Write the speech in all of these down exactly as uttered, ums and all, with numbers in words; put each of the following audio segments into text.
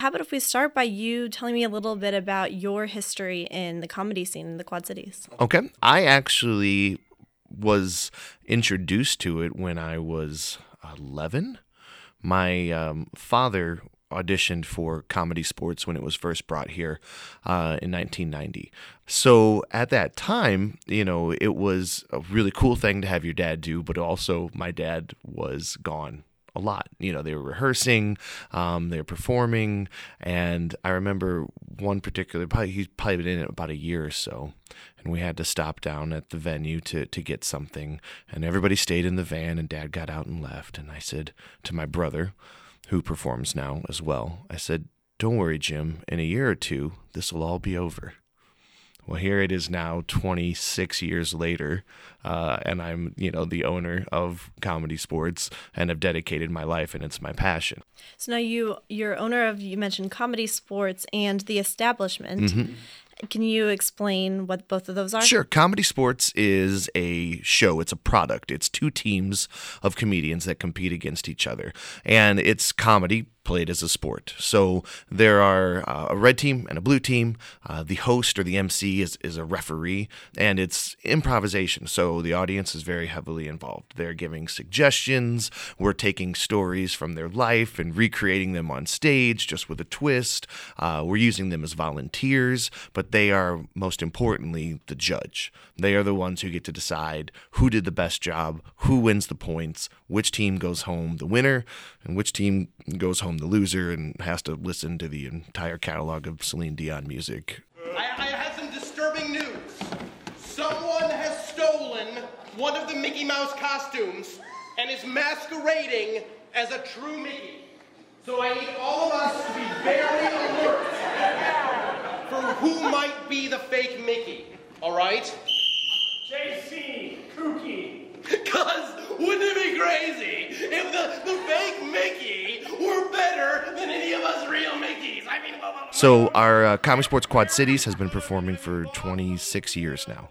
how about if we start by you telling me a little bit about your history in the comedy scene in the Quad Cities? Okay. I actually was introduced to it when I was eleven. My um, father auditioned for Comedy Sports when it was first brought here uh, in nineteen ninety. So at that time, you know, it was a really cool thing to have your dad do, but also my dad was gone a lot. You know, they were rehearsing, um, they were performing, and I remember one particular, probably, he's probably been in it about a year or so, and we had to stop down at the venue to, to get something, and everybody stayed in the van, and Dad got out and left, and I said to my brother, who performs now as well, I said, "Don't worry, Jim, in a year or two, this will all be over." Well, here it is now, twenty-six years later, uh, and I'm, you know, the owner of Comedy Sports and have dedicated my life, and it's my passion. So now you, you're owner of, you mentioned Comedy Sports and The Establishment. Mm-hmm. Can you explain what both of those are? Sure. Comedy Sports is a show. It's a product. It's two teams of comedians that compete against each other. And it's comedy played as a sport. So there are uh, a red team and a blue team. Uh, the host or the M C is, is a referee, and it's improvisation. So the audience is very heavily involved. They're giving suggestions. We're taking stories from their life and recreating them on stage just with a twist. Uh, we're using them as volunteers, but they are, most importantly, the judge. They are the ones who get to decide who did the best job, who wins the points, which team goes home the winner, and which team goes home the loser and has to listen to the entire catalog of Celine Dion music. I, I have some disturbing news. Someone has stolen one of the Mickey Mouse costumes and is masquerading as a true Mickey. So I need all of us to be very alert for who might be the fake Mickey, all right? J C, Kooky. Because wouldn't it be crazy if the, the fake Mickey were better than any of us real Mickeys? I mean, blah, blah, blah. So our uh, Comedy Sports Quad Cities has been performing for twenty-six years now.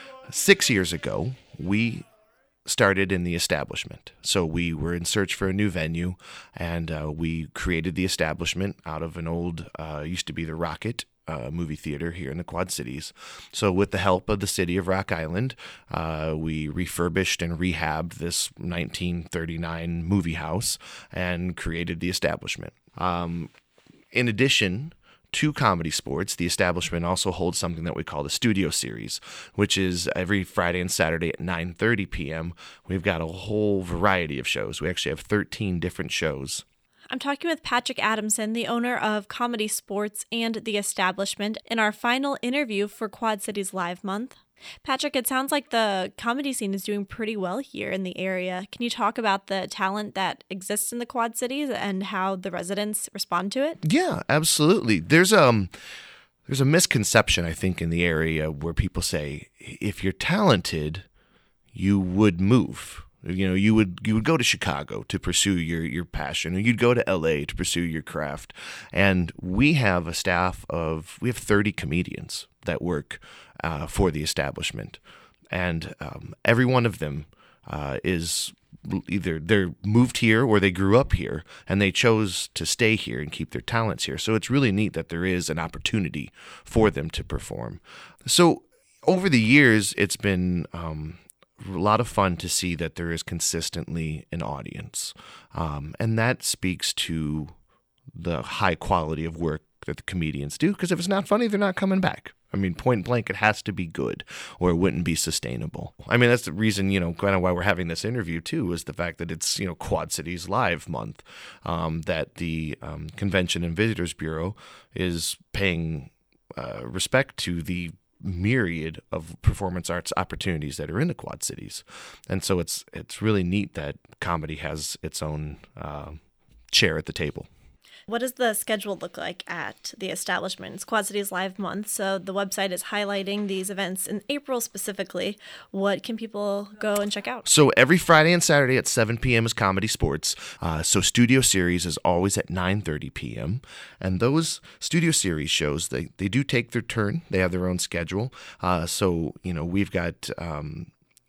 Six years ago, we started in The Establishment. So we were in search for a new venue, and uh, we created The Establishment out of an old, uh, used to be the Rocket Uh, movie theater here in the Quad Cities. So with the help of the city of Rock Island, uh, we refurbished and rehabbed this nineteen thirty-nine movie house and created The Establishment. Um, in addition to Comedy Sports, The Establishment also holds something that we call the Studio Series, which is every Friday and Saturday at nine thirty p.m. We've got a whole variety of shows. We actually have thirteen different shows. I'm talking with Patrick Adamson, the owner of Comedy Sports and The Establishment, in our final interview for Quad Cities Live Month. Patrick, it sounds like the comedy scene is doing pretty well here in the area. Can you talk about the talent that exists in the Quad Cities and how the residents respond to it? Yeah, absolutely. There's um there's a misconception, I think, in the area where people say, if you're talented, you would move. You know, you would you would go to Chicago to pursue your, your passion, or you'd go to L A to pursue your craft. And we have a staff of, we have thirty comedians that work uh, for The Establishment. And um, every one of them uh, is either they're moved here or they grew up here, and they chose to stay here and keep their talents here. So it's really neat that there is an opportunity for them to perform. So over the years, it's been Um, a lot of fun to see that there is consistently an audience. Um, and that speaks to the high quality of work that the comedians do, because if it's not funny, they're not coming back. I mean, point blank, it has to be good or it wouldn't be sustainable. I mean, that's the reason, you know, kind of why we're having this interview too, is the fact that it's, you know, Quad Cities Live Month, um, that the um, Convention and Visitors Bureau is paying uh, respect to the myriad of performance arts opportunities that are in the Quad Cities. And so it's it's really neat that comedy has its own uh, chair at the table. What does the schedule look like at The Establishment? It's Quad Cities Live Month, so the website is highlighting these events in April specifically. What can people go and check out? So every Friday and Saturday at seven p.m. is Comedy Sports. Uh, so Studio Series is always at nine thirty p.m. And those Studio Series shows, they, they do take their turn. They have their own schedule. Uh, so, you know, we've got... Um,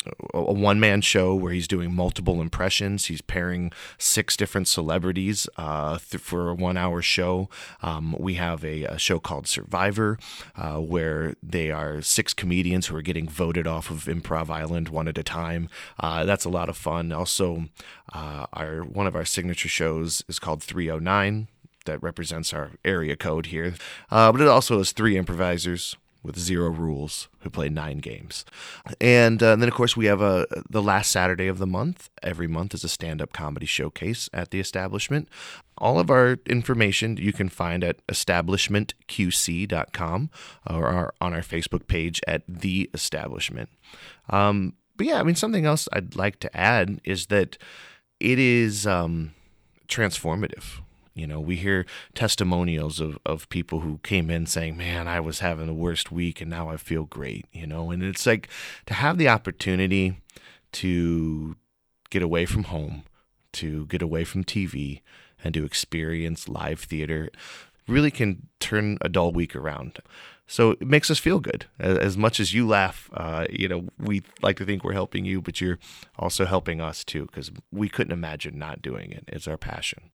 a one-man show where he's doing multiple impressions. He's pairing six different celebrities uh, th- for a one-hour show. Um, we have a, a show called Survivor, uh, where they are six comedians who are getting voted off of Improv Island one at a time. Uh, that's a lot of fun. Also, uh, our one of our signature shows is called three oh nine. That represents our area code here. Uh, but it also has three improvisers with zero rules who play nine games. And, uh, and then, of course, we have a, the last Saturday of the month. Every month is a stand-up comedy showcase at the Establishment. All of our information you can find at establishment q c dot com or our, on our Facebook page at The Establishment. Um, but yeah, I mean, something else I'd like to add is that it is um, transformative. You know, we hear testimonials of, of people who came in saying, man, I was having the worst week and now I feel great, you know, and it's like to have the opportunity to get away from home, to get away from T V and to experience live theater really can turn a dull week around. So it makes us feel good. As much as you laugh, uh, you know, we like to think we're helping you, but you're also helping us too, because we couldn't imagine not doing it. It's our passion.